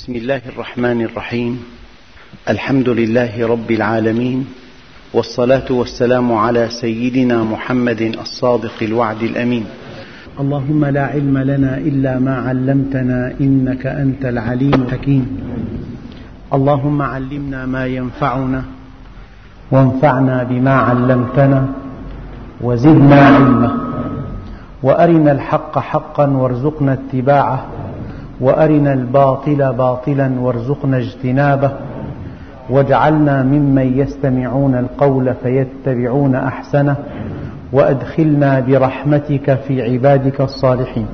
بسم الله الرحمن الرحيم. الحمد لله رب العالمين، والصلاة والسلام على سيدنا محمد الصادق الوعد الأمين. اللهم لا علم لنا إلا ما علمتنا إنك أنت العليم الحكيم. اللهم علمنا ما ينفعنا وانفعنا بما علمتنا وزدنا علما، وأرنا الحق حقا وارزقنا اتباعه، وأرنا الباطل باطلا وارزقنا اجتنابه، واجعلنا ممن يستمعون القول فيتبعون أحسنه، وأدخلنا برحمتك في عبادك الصالحين.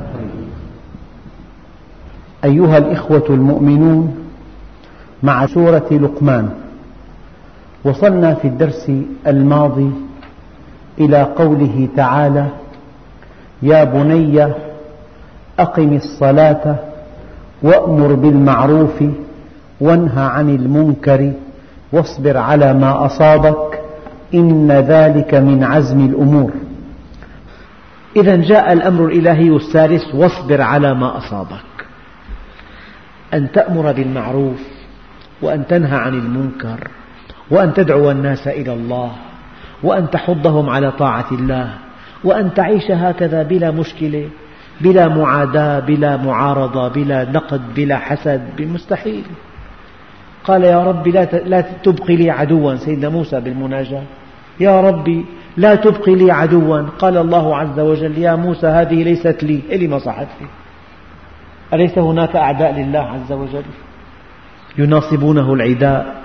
أيها الإخوة المؤمنون، مع سورة لقمان وصلنا في الدرس الماضي إلى قوله تعالى: يا بني أقم الصلاة وأمر بالمعروف وانه عن المنكر واصبر على ما أصابك إن ذلك من عزم الأمور. إذا جاء الأمر الإلهي الثالث: واصبر على ما أصابك، أن تأمر بالمعروف وأن تنهى عن المنكر وأن تدعو الناس إلى الله وأن تحضهم على طاعة الله، وأن تعيش هكذا بلا مشكلة، بلا معاداة، بلا معارضة، بلا نقد، بلا حسد، مستحيل. قال: يا رب لا تبقي لي عدوا. سيدنا موسى بالمناجاة: يا ربي لا تبقي لي عدوا. قال الله عز وجل: يا موسى هذه ليست لي، إلي مصلحتي. أليس هناك أعداء لله عز وجل يناصبونه العداء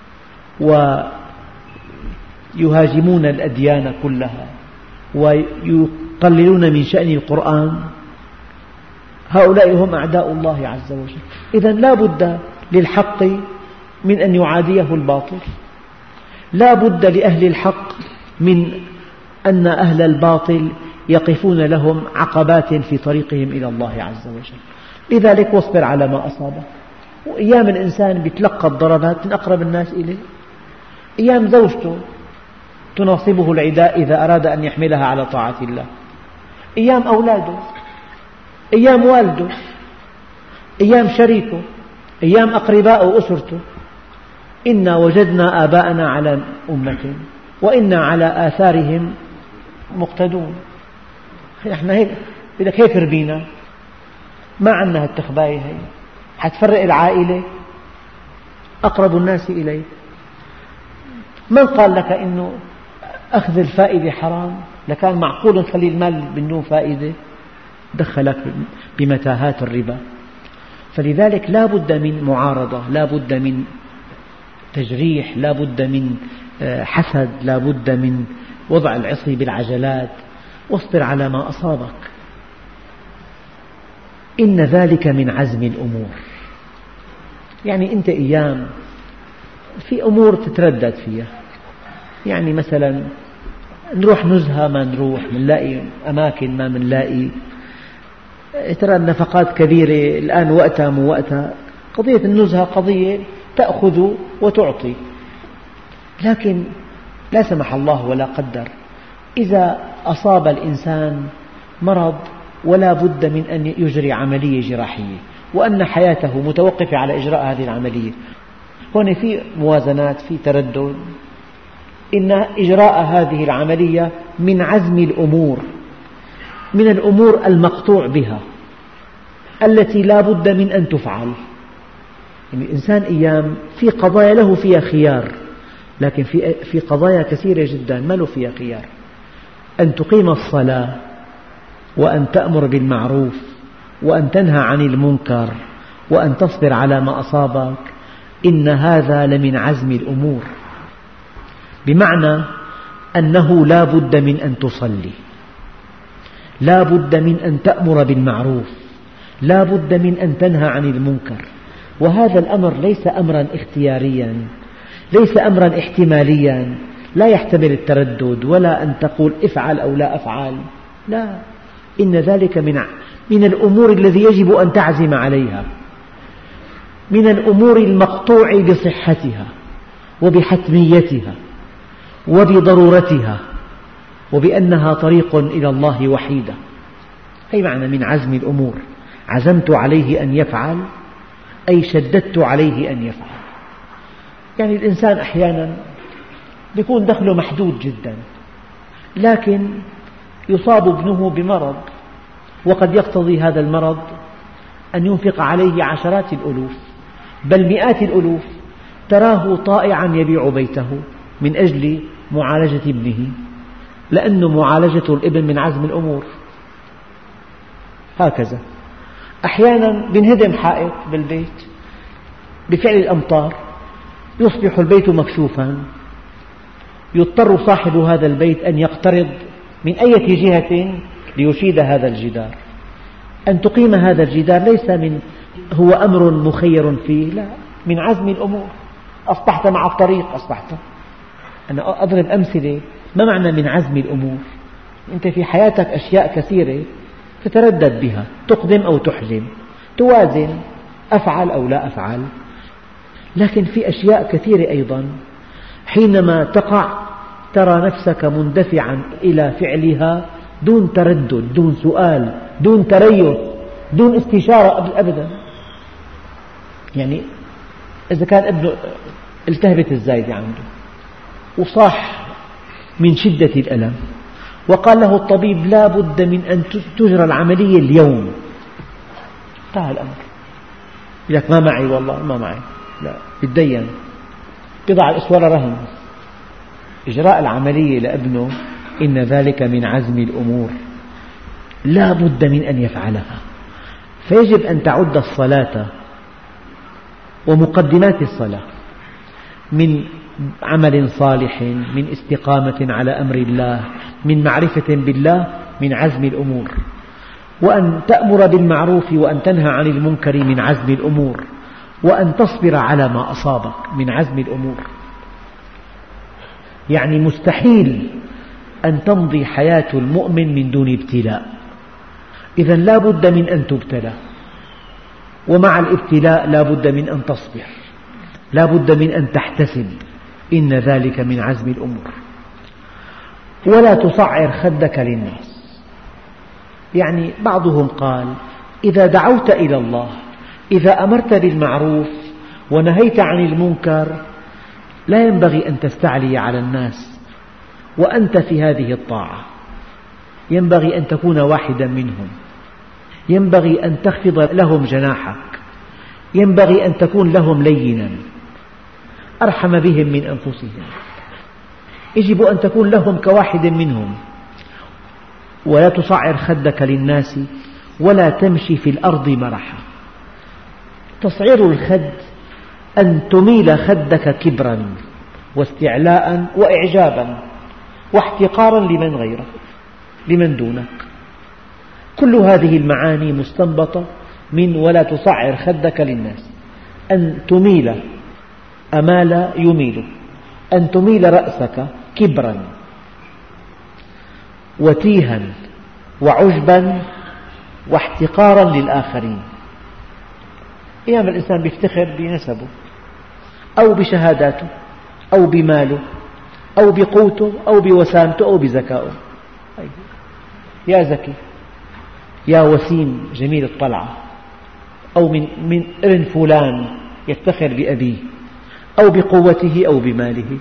ويهاجمون الأديان كلها ويقللون من شأن القرآن؟ هؤلاء هم أعداء الله عز وجل. إذن لا بد للحق من أن يعاديه الباطل، لا بد لأهل الحق من أن أهل الباطل يقفون لهم عقبات في طريقهم إلى الله عز وجل. لذلك واصبر على ما أصابك. وأيام الإنسان يتلقى الضربات من أقرب الناس إليه، أيام زوجته تناصبه العداء إذا أراد أن يحملها على طاعة الله، أيام أولاده، أيام والده، أيام شريكه، أيام أقرباء وأسرته. إنا وجدنا آباءنا على أمة وإنا على آثارهم مقتدون. نحن هيك ربينا، ما عندنا هالتخباية هي، حتفرق العائلة، أقرب الناس إليك. من قال لك إنه أخذ الفائدة حرام؟ لكان معقول تخلي المال بدون فائدة؟ دخلك بمتاهات الربا. فلذلك لا بد من معارضة، لا بد من تجريح، لا بد من حسد، لا بد من وضع العصي بالعجلات. واصبر على ما أصابك إن ذلك من عزم الأمور. يعني أنت أيام في أمور تتردد فيها، يعني مثلا نروح نزهة ما نروح، نلاقي أماكن ما نلاقي، ترى النفقات كبيرة الآن وقتها مو وقتها. قضية النزهة قضية تأخذ وتعطي، لكن لا سمح الله ولا قدر إذا أصاب الإنسان مرض ولا بد من أن يجري عملية جراحية وأن حياته متوقفة على إجراء هذه العملية، هون في موازنات، في تردد. إن إجراء هذه العملية من عزم الأمور، من الأمور المقطوع بها التي لا بد من أن تفعل. يعني الإنسان أيام في قضايا له فيها خيار، لكن في قضايا كثيرة جدا ما له فيها خيار. أن تقيم الصلاة وأن تأمر بالمعروف وأن تنهى عن المنكر وأن تصبر على ما أصابك إن هذا لمن عزم الأمور، بمعنى أنه لا بد من أن تصلي، لا بد من أن تأمر بالمعروف، لا بد من أن تنهى عن المنكر. وهذا الأمر ليس أمرا اختياريا، ليس أمرا احتماليا لا يحتمل التردد ولا أن تقول افعل أو لا أفعل، لا، إن ذلك من الأمور الذي يجب أن تعزم عليها، من الأمور المقطوع بصحتها وبحتميتها وبضرورتها وبأنها طريق إلى الله وحيدة. أي معنى من عزم الأمور؟ عزمت عليه أن يفعل أي شددت عليه أن يفعل. يعني الإنسان أحيانا يكون دخله محدود جدا، لكن يصاب ابنه بمرض، وقد يقتضي هذا المرض أن ينفق عليه عشرات الألوف بل مئات الألوف، تراه طائعا يبيع بيته من أجل معالجة ابنه، لأن معالجة الابن من عزم الأمور. هكذا أحيانا ينهدم حائط بالبيت بفعل الأمطار، يصبح البيت مكشوفا، يضطر صاحب هذا البيت أن يقترض من أي جهة ليشيد هذا الجدار. أن تقيم هذا الجدار ليس هو أمر مخير فيه، لا، من عزم الأمور. أصبحت مع الطريق، أنا أضرب أمثلة. ما معنى من عزم الأمور؟ أنت في حياتك أشياء كثيرة تتردد بها، تقدم أو تحجم، توازن، أفعل أو لا أفعل. لكن في أشياء كثيرة أيضا حينما تقع ترى نفسك مندفعا إلى فعلها دون تردد، دون سؤال، دون تريث، دون استشارة أبدا. يعني إذا كان ابنه التهبت الزايدة عنده وصاح من شدة الألم، وقال له الطبيب لا بد من أن تجرى العملية اليوم، انتهى الأمر. يقول لك ما معي، والله ما معي، لا، يتدين، يضع الإسوار رهن. إجراء العملية لابنه إن ذلك من عزم الأمور، لا بد من أن يفعلها. فيجب أن تعد الصلاة ومقدمات الصلاة من عمل صالح، من استقامة على أمر الله، من معرفة بالله، من عزم الأمور. وأن تأمر بالمعروف وأن تنهى عن المنكر من عزم الأمور، وأن تصبر على ما أصابك من عزم الأمور. يعني مستحيل أن تمضي حياة المؤمن من دون ابتلاء، إذن لا بد من أن تبتلى، ومع الابتلاء لا بد من أن تصبر، لا بد من أن تحتسب، إن ذلك من عزم الأمور. ولا تصعر خدك للناس. يعني بعضهم قال إذا دعوت إلى الله، إذا أمرت بالمعروف ونهيت عن المنكر، لا ينبغي أن تستعلي على الناس وأنت في هذه الطاعة، ينبغي أن تكون واحدا منهم، ينبغي أن تخفض لهم جناحك، ينبغي أن تكون لهم لينا أرحم بهم من أنفسهم، يجب أن تكون لهم كواحد منهم. ولا تصعر خدك للناس ولا تمشي في الأرض مرحا. تصعير الخد أن تميل خدك كبرا واستعلاء وإعجابا واحتقارا لمن غيرك، لمن دونك. كل هذه المعاني مستنبطة من ولا تصعر خدك للناس. أن تميل، أمال يميل، أن تميل رأسك كبرا وتيها وعجبا واحتقارا للآخرين. أيام الإنسان يفتخر بنسبه أو بشهاداته أو بماله أو بقوته أو بوسامته أو بذكائه. يا ذكي، يا وسيم جميل الطلعة، أو من ابن فلان يفتخر بأبيه أو بقوته أو بماله.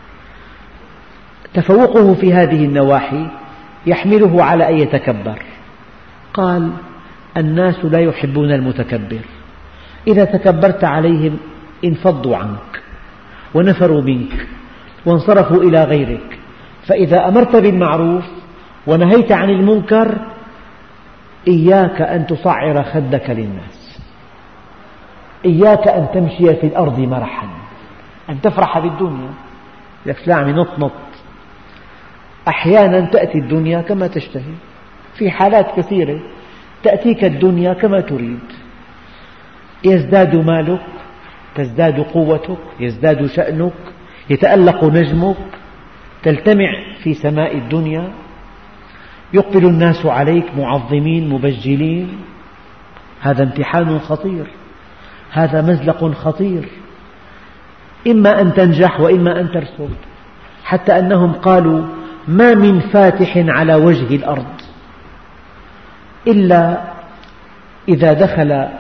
تفوقه في هذه النواحي يحمله على أن يتكبر. قال الناس لا يحبون المتكبر، إذا تكبرت عليهم انفضوا عنك ونفروا منك وانصرفوا إلى غيرك. فإذا أمرت بالمعروف ونهيت عن المنكر إياك أن تصعر خدك للناس، إياك أن تمشي في الأرض مرحا، أن تفرح بالدنيا. لك لا عم نط. أحيانا تأتي الدنيا كما تشتهي، في حالات كثيرة تأتيك الدنيا كما تريد، يزداد مالك، تزداد قوتك، يزداد شأنك، يتألق نجمك، تلتمع في سماء الدنيا، يقبل الناس عليك معظمين مبجلين. هذا امتحان خطير، هذا مزلق خطير، إما أن تنجح وإما أن ترسب. حتى أنهم قالوا ما من فاتح على وجه الأرض إلا إذا دخل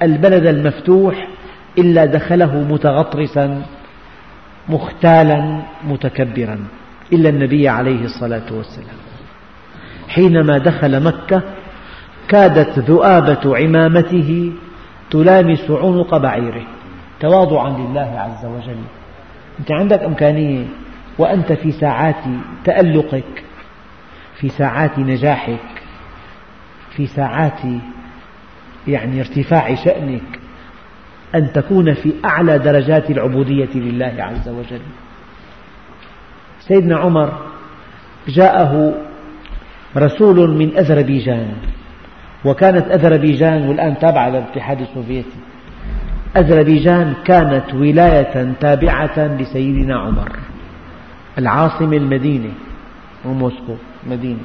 البلد المفتوح إلا دخله متغطرسا مختالا متكبرا إلا النبي عليه الصلاة والسلام. حينما دخل مكة كادت ذؤابة عمامته تلامس عنق بعيره تواضعا لله عز وجل. أنت عندك إمكانية وأنت في ساعات تألقك، في ساعات نجاحك، في ساعات ارتفاع شأنك، أن تكون في أعلى درجات العبودية لله عز وجل. سيدنا عمر جاءه رسول من أذربيجان، وكانت أذربيجان والآن تابعة للاتحاد السوفيتي، أذربيجان كانت ولاية تابعة لسيدنا عمر، العاصمة المدينة وموسكو مدينة.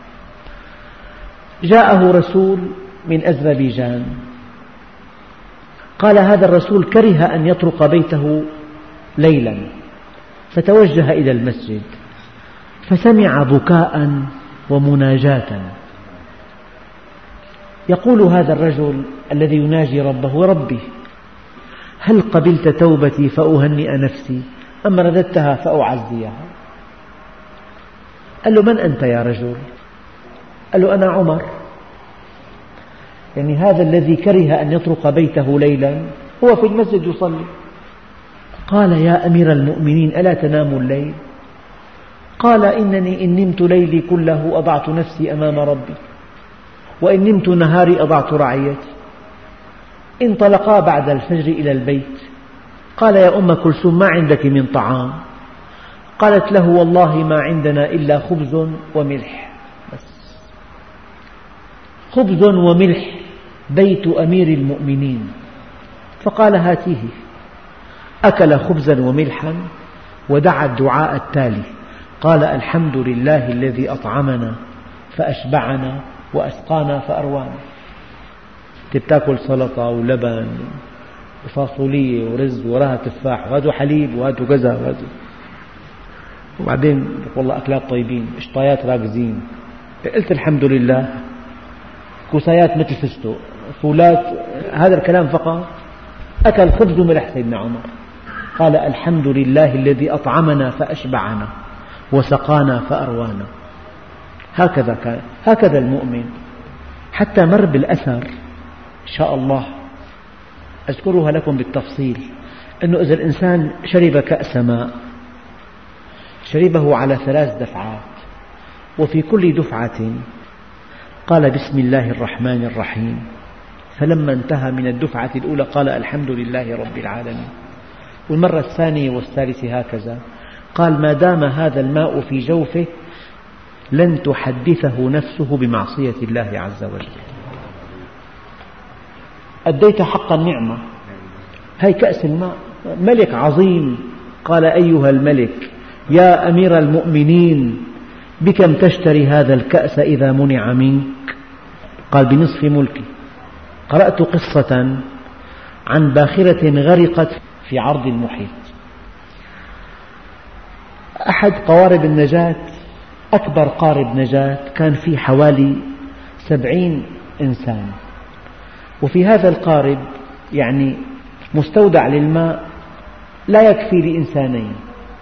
جاءه رسول من أذربيجان، قال هذا الرسول كره أن يطرق بيته ليلا، فتوجه إلى المسجد فسمع بكاء ومناجاة. يقول هذا الرجل الذي يناجي ربه: ربي هل قبلت توبتي فأهنئ نفسي أم رددتها فأعزيها؟ قال له: من أنت يا رجل؟ قال له: أنا عمر. هذا الذي كره أن يطرق بيته ليلا هو في المسجد يصلي. قال: يا أمير المؤمنين ألا تنام الليل؟ قال: إنني إن نمت ليلي كله أضعت نفسي أمام ربي، وإن نمت نهاري أضعت رعيتي. انطلقا بعد الفجر إلى البيت. قال: يا أم كلثوم ما عندك من طعام؟ قالت له: والله ما عندنا إلا خبز وملح بس. خبز وملح، بيت أمير المؤمنين. فقال: هاتيه. أكل خبزا وملحا ودعا الدعاء التالي: قال: الحمد لله الذي أطعمنا فأشبعنا وأسقانا فأروانا. تأكل سلطة ولبن وفاصولية ورز وراها تفاح وهاتوا حليب وهاتوا كذا وهاتوا، وبعدين والله أكلات طيبين، قشطايات راكزين. قلت الحمد لله، كوسايات مثل فستق، فولات، هذا الكلام فقط. أكل خبز وملح سيدنا عمر، قال: الحمد لله الذي أطعمنا فأشبعنا وسقانا فأروانا. هكذا كان، هكذا المؤمن. حتى مر بالأثر إن شاء الله أذكرها لكم بالتفصيل، أنه إذا الإنسان شرب كأس ماء شربه على 3 دفعات، وفي كل دفعة قال: بسم الله الرحمن الرحيم، فلما انتهى من الدفعة الأولى قال: الحمد لله رب العالمين، والمرة الثانية والثالثة هكذا. قال: ما دام هذا الماء في جوفه لن تحدثه نفسه بمعصية الله عز وجل. أديت حق النعمة. هاي كأس الماء، ملك عظيم. قال: أيها الملك يا أمير المؤمنين، بكم تشتري هذا الكأس إذا منع منك؟ قال: بنصف ملكي. قرأت قصة عن باخرة غرقت في عرض المحيط. أحد قوارب النجاة، أكبر قارب نجاة، كان فيه حوالي 70 إنسان، وفي هذا القارب مستودع للماء لا يكفي لإنسانين،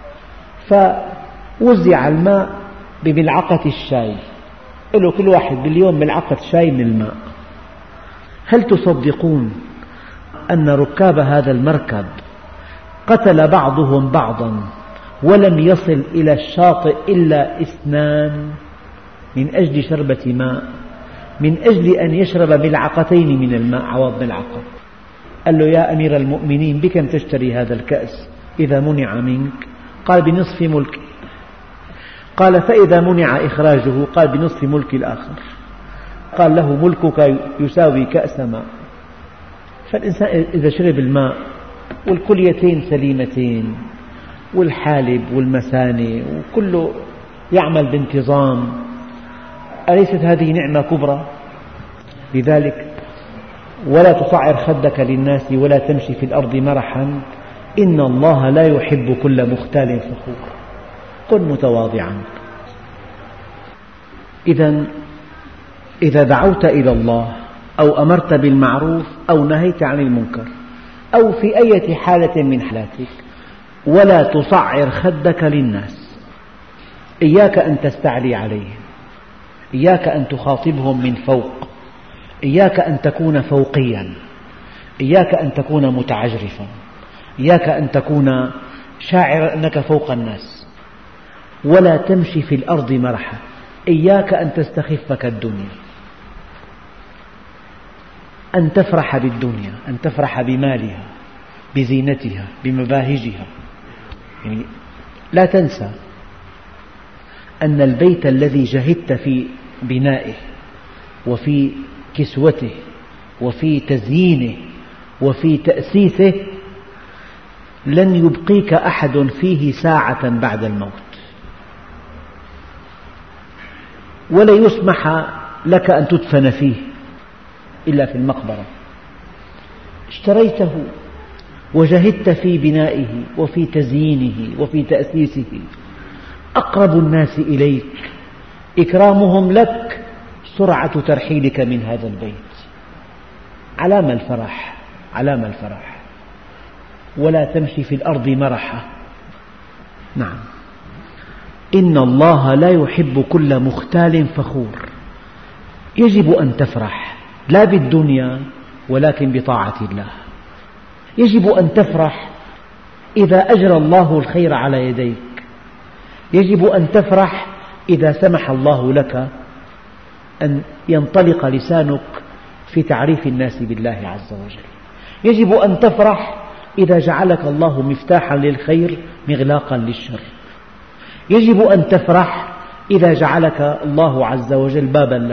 فوزع الماء بملعقة الشاي، له كل واحد باليوم ملعقة شاي من الماء. هل تصدقون أن ركاب هذا المركب قتل بعضهم بعضا ولم يصل إلى الشاطئ إلا 2 من أجل شربة ماء، من أجل أن يشرب ملعقتين من الماء عوض ملعقة. قال له: يا أمير المؤمنين بكم تشتري هذا الكأس إذا منع منك؟ قال: بنصف ملكي. قال: فإذا منع إخراجه؟ قال: بنصف ملك الآخر. قال له: ملكك يساوي كأس ماء. فالإنسان إذا شرب الماء والكليتين سليمتين والحالب والمثانة وكله يعمل بانتظام، أليست هذه نعمة كبرى؟ لذلك ولا تصعر خدك للناس ولا تمشي في الأرض مرحا، إن الله لا يحب كل مختال فخور. كن متواضعا. إذا دعوت إلى الله أو أمرت بالمعروف أو نهيت عن المنكر أو في أي حالة من حالاتك، ولا تصعر خدك للناس. إياك أن تستعلي عليهم، إياك أن تخاطبهم من فوق، إياك أن تكون فوقيا، إياك أن تكون متعجرفا، إياك أن تكون شاعرا أنك فوق الناس. ولا تمشي في الأرض مرحا، إياك أن تستخفك الدنيا، أن تفرح بالدنيا، أن تفرح بمالها، بزينتها، بمباهجها. يعني لا تنسى أن البيت الذي جهدت في بنائه وفي كسوته وفي تزيينه وفي تأسيسه لن يبقيك أحد فيه ساعة بعد الموت، ولا يسمح لك أن تدفن فيه إلا في المقبرة. اشتريته وجهدت في بنائه وفي تزيينه وفي تأسيسه. أقرب الناس إليك إكرامهم لك سرعة ترحيلك من هذا البيت. علام الفرح، علام الفرح. ولا تمشي في الأرض مرحا. نعم، إن الله لا يحب كل مختال فخور. يجب أن تفرح لا بالدنيا ولكن بطاعة الله. يجب أن تفرح إذا أجرى الله الخير على يديك. يجب أن تفرح إذا سمح الله لك أن ينطلق لسانك في تعريف الناس بالله عز وجل. يجب أن تفرح إذا جعلك الله مفتاحا للخير مغلاقا للشر. يجب أن تفرح إذا جعلك الله عز وجل بابا له.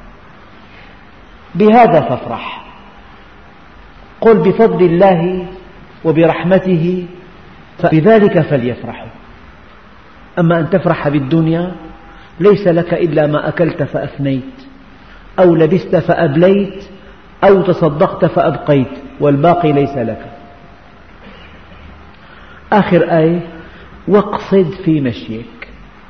بهذا فافرح. قل بفضل الله وبرحمته فبذلك فليفرحوا. أما أن تفرح بالدنيا ليس لك إلا ما أكلت فأفنيت، أو لبست فأبليت، أو تصدقت فأبقيت، والباقي ليس لك. آخر آية: واقصد في مشيك.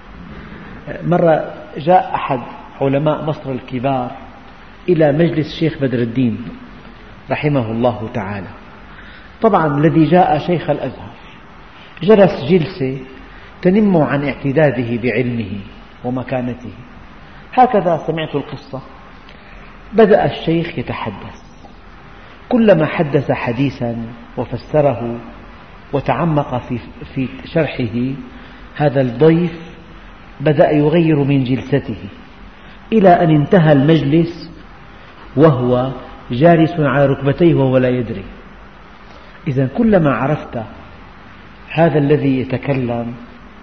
مرة جاء أحد علماء مصر الكبار إلى مجلس الشيخ بدر الدين رحمه الله تعالى. طبعا الذي جاء شيخ الأزهر جلس جلسة تنم عن اعتداده بعلمه ومكانته. هكذا سمعت القصة. بدأ الشيخ يتحدث، كلما حدث حديثا وفسره وتعمق في شرحه هذا الضيف بدأ يغير من جلسته، إلى أن انتهى المجلس وهو جالس على ركبتيه وهو لا يدري. إذن كلما عرفت هذا الذي يتكلم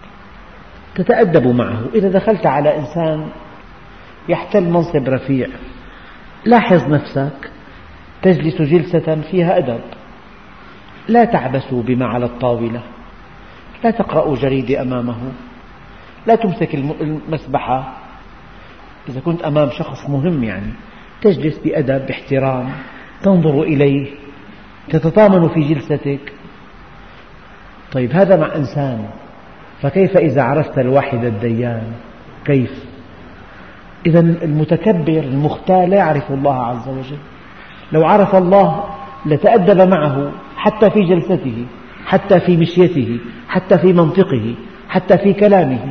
تتأدب معه. إذا دخلت على إنسان يحتل منصب رفيع لاحظ نفسك تجلس جلسة فيها أدب. لا تعبثوا بما على الطاولة، لا تقرأوا جريدة أمامه، لا تمسك المسبحة. إذا كنت أمام شخص مهم يعني تجلس بأدب باحترام، تنظر إليه، تتطامن في جلستك. طيب هذا مع إنسان، فكيف إذا عرفت الواحد الديان؟ كيف؟ إذا المتكبر المختال لا يعرف الله عز وجل. لو عرف الله لتأدب معه حتى في جلسته، حتى في مشيته، حتى في منطقه، حتى في كلامه.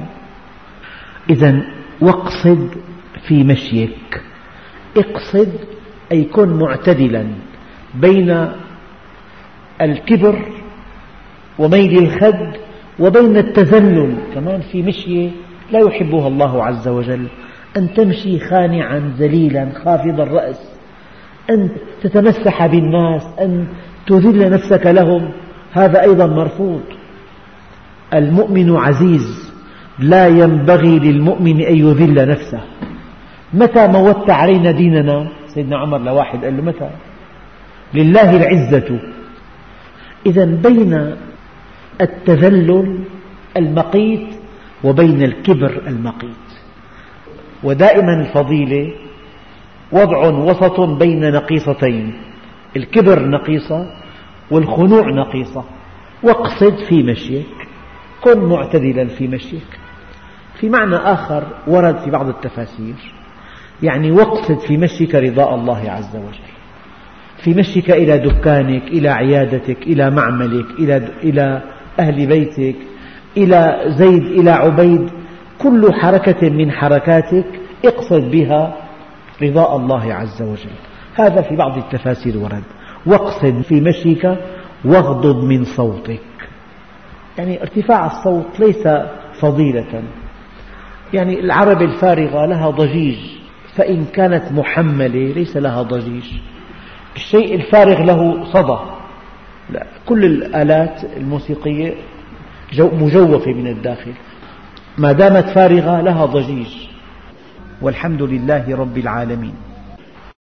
إذا واقصد في مشيك. اقصد أي كن معتدلا بين الكبر وميل الخد وبين التذلل. كمان في مشية لا يحبها الله عز وجل، أن تمشي خانعا ذليلا خافض الرأس، أن تتمسح بالناس، أن تذل نفسك لهم، هذا أيضا مرفوض. المؤمن عزيز، لا ينبغي للمؤمن أن يذل نفسه. متى موت علينا ديننا؟ سيدنا عمر لواحد قال له: متى؟ لله العزة. إذا بين التذلل المقيت وبين الكبر المقيت. ودائما الفضيلة وضع وسط بين نقيصتين، الكبر نقيصة والخنوع نقيصة. واقصد في مشيك، كن معتدلا في مشيك. في معنى آخر ورد في بعض التفاسير: يعني واقصد في مشيك رضاء الله عز وجل، في مشيك إلى دكانك، إلى عيادتك، إلى معملك، إلى أهل بيتك، إلى زيد، إلى عبيد، كل حركة من حركاتك اقصد بها رضاء الله عز وجل. هذا في بعض التفاسير ورد: واقصد في مشيك واغضض من صوتك. يعني ارتفاع الصوت ليس فضيلة، يعني العرب الفارغة لها ضجيج، فإن كانت محملة ليس لها ضجيج. الشيء الفارغ له صدى، لا، كل الآلات الموسيقية مجوفة من الداخل، ما دامت فارغة لها ضجيج. والحمد لله رب العالمين.